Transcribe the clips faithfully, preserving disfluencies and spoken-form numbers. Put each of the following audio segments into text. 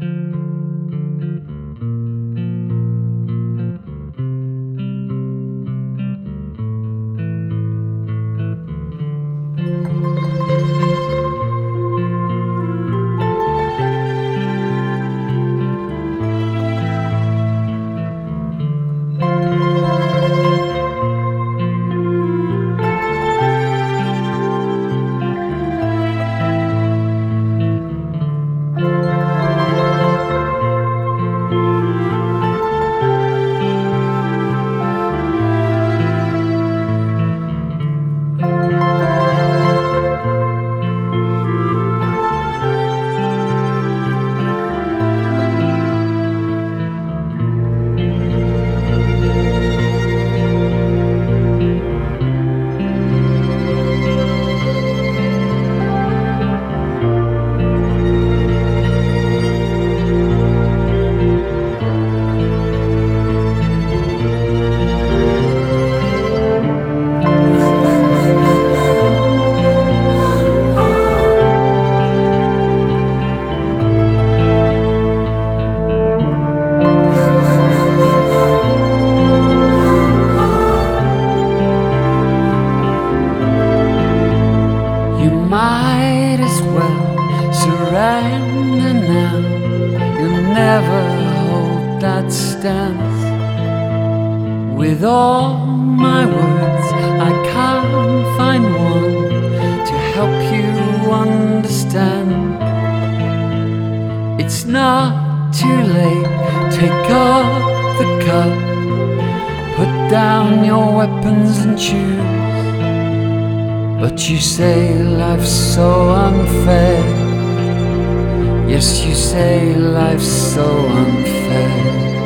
You might as well surrender now. You'll never hold that stance. With all my words, I can't find one to help you understand. It's not too late, take up the cup, put down your weapons and choose. But you say life's so unfair. Yes, you say life's so unfair.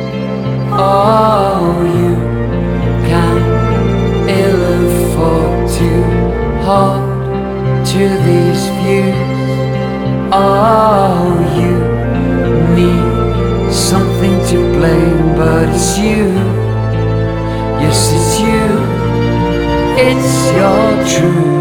Oh, you can't ill afford to hold to these views. Oh, you need something to blame, but it's you. Yes, it's you. It's your truth.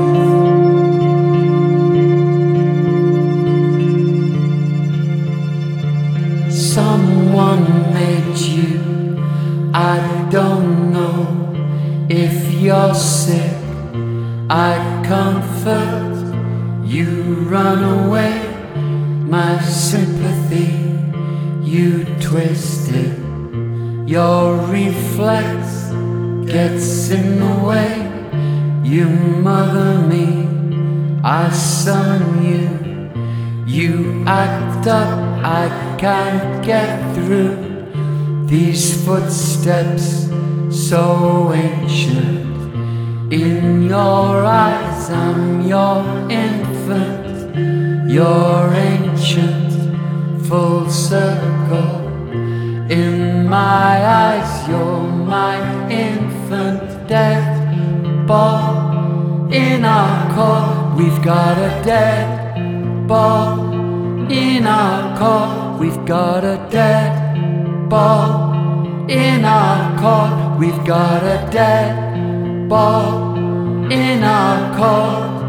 Someone made you. I don't know if you're sick. I comfort you, run away. My sympathy, you twist it. Your reflex gets in the way. You mother me, I son you. You act up, I can't get through these footsteps so ancient. In your eyes I'm your infant, your ancient, full circle. In my eyes you're my infant, dead ball. In our court we've got a dead ball. In our court we've got a dead ball. In our court we've got a dead ball. In our court.